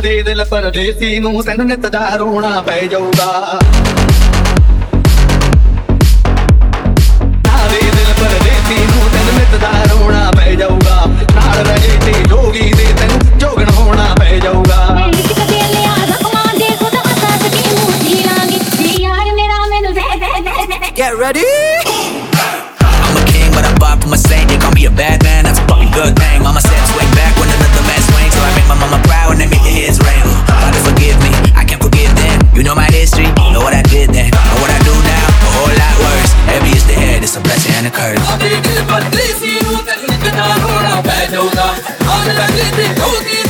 ਦੇ ਦਿਲ ਪਰਦੇਸੀ ਨੂੰ ਤੈਨੂੰ ਨਿੱਤ ਦਾ ਰੋਣਾ ਪੈ ਜਾਊਗਾ। ਦੇ ਦਿਲ ਪਰਦੇਸੀ ਨੂੰ ਤੈਨੂੰ ਨਿੱਤ ਦਾ ਰੋਣਾ ਪੈ ਜਾਊਗਾ। ਨਾਲ ਰਹੇ ਤੇ ਜੋਗੀ ਦੇ ਤੈਨੂੰ ਜੋਗਣ ਹੋਣਾ ਪੈ ਜਾਊਗਾ। Get ready. I'm a king, but I bought from a saint. They call me a bad man, that's a fucking good thing. Mama said swing back when another man swings, so I make my mama proud when they make the hits rain. Father forgive me, I can't forgive them. You know my history, you know what I did then. Know what I do now, a whole lot worse. Heavy is the head, it's a blessing and a curse. I'm